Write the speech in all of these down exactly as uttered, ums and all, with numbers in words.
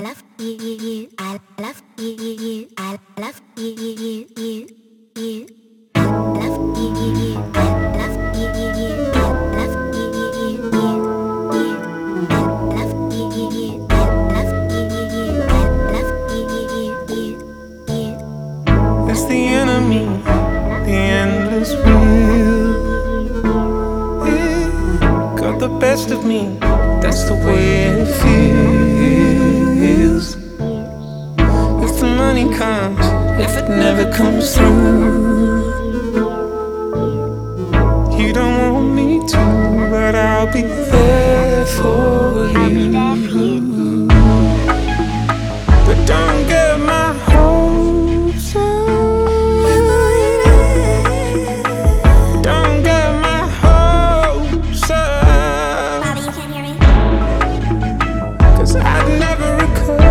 love you, you, you. I love you, you, you. I love you, you, you, you, you. Love you, you, you. I love you, you, you. I love you, you, you, you, you. Love you, you, you. I love you, you, you. I love you, you, you, you, you. It's the enemy, the endless wheel. It got the best of me. That's the way it feels. If the money comes, if it never comes through, you don't want me to, but I'll be there for you. But don't get my hopes up. Don't get my hopes up. Bobby, you can't hear me? 'Cause I'd never recover.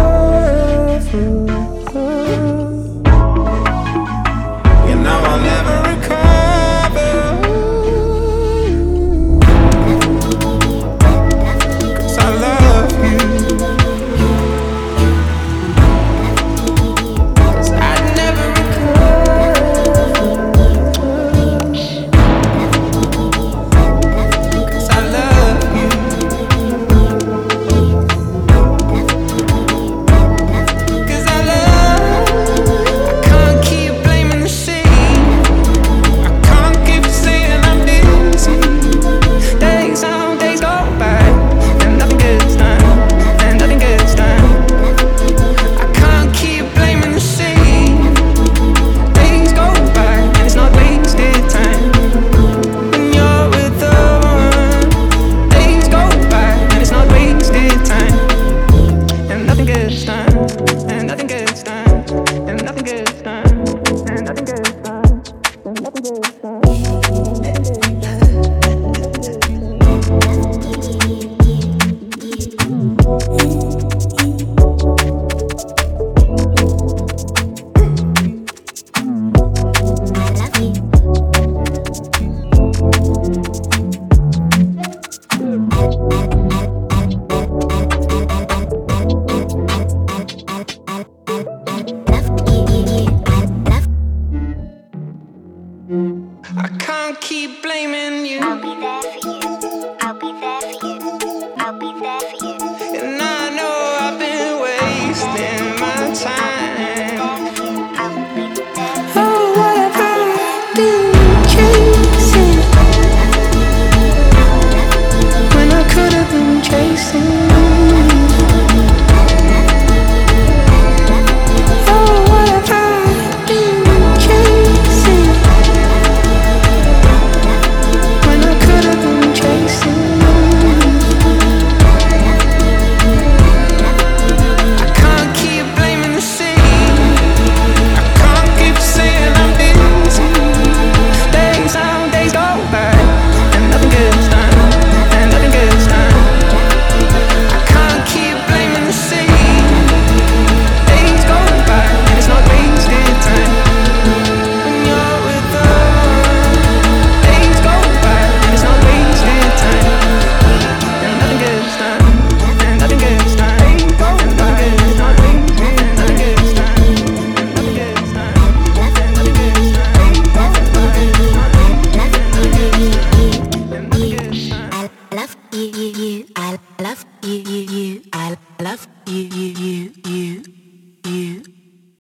You know I'll never recover. 'Cause I love you. 'Cause I'd never recover. 'Cause I love you. 'Cause I love. I can't keep blaming the sea. I can't keep saying I'm busy. Days on, days go by, and nothing gets done, and nothing gets done. I can't keep blaming the sea. Days go by, and it's not wasted time. When you're with the one, days go by, and it's not wasted time. And nothing gets done, and nothing gets done, and nothing gets done, and nothing gets done, and nothing gets done. I can't keep blaming you, I'll be there for you. I'll be there for you. I'll be there for you. and I know I've been wasting my time. I'll be there. Oh, what have I been chasing when I could have been chasing? Oh, what have I been chasing when I could have been chasing? I can't keep blaming the sea. I can't keep saying I'm busy. Days on, days go by, and nothing gets done, and nothing gets done. I can't keep blaming the sea. Days go by, and it's not wasted time. When you're with the one, days go by, and it's not wasted time. And nothing gets done, and nothing gets done, and nothing gets done, and nothing gets done, and nothing gets done, and nothing gets done, and nothing gets done, and nothing gets done. I love you, you, you. I love you, you, you. I love you, you, you, you.